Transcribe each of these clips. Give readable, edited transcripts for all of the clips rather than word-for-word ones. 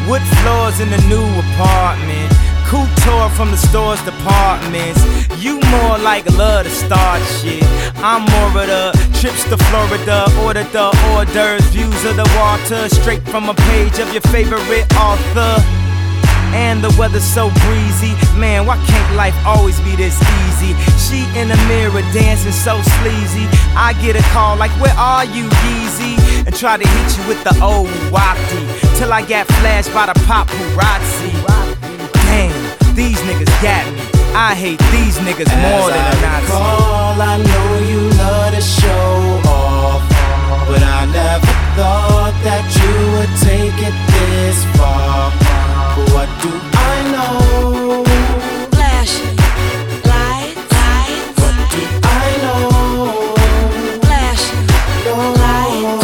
Wood floors in the new apartment. Couture from the store's departments. You more like love to start shit. I'm more of the trips to Florida. Order the hors d'oeuvres, views of the water, straight from a page of your favorite author. And the weather's so breezy. Man, why can't life always be this easy? She in the mirror dancing so sleazy. I get a call like, where are you, Yeezy? And try to hit you with the old wapty, till I got flashed by the paparazzi. Damn, these niggas got me. I hate these niggas more than a Nazi. I know you love to show off, but I never thought that you would take it this far. But what do I know? Flashing lights. What do I know? Flashing lights.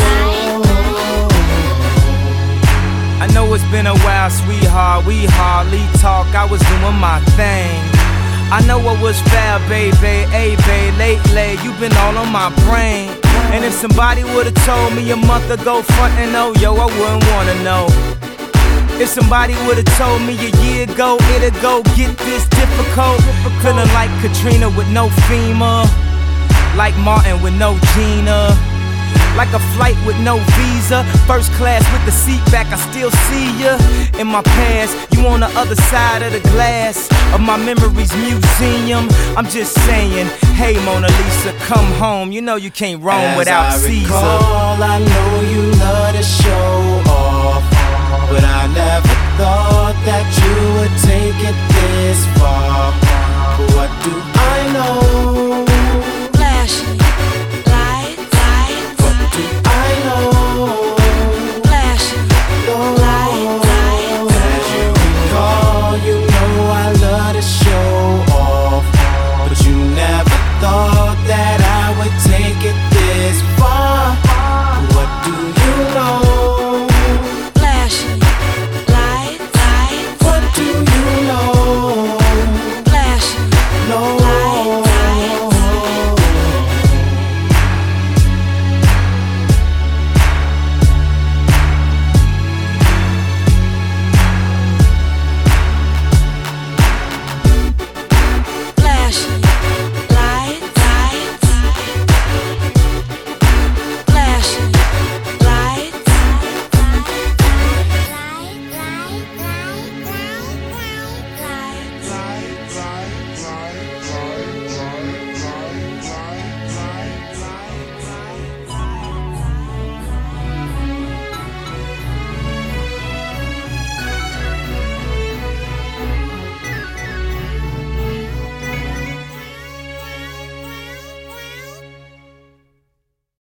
I know it's been a while, sweetheart. We hardly talk. I was doing my thing. I know what was fair, baby. Hey, babe, lately you been all on my brain. And if somebody would've told me a month ago, front and oh, yo, I wouldn't wanna know. If somebody would've told me a year ago, it'd go get this difficult. Feeling like Katrina with no FEMA, like Martin with no Gina, like a flight with no visa, first class with the seat back, I still see ya. In my past, you on the other side of the glass of my memories museum. I'm just saying, hey Mona Lisa, come home. You know you can't roam without Caesar. I know you love to show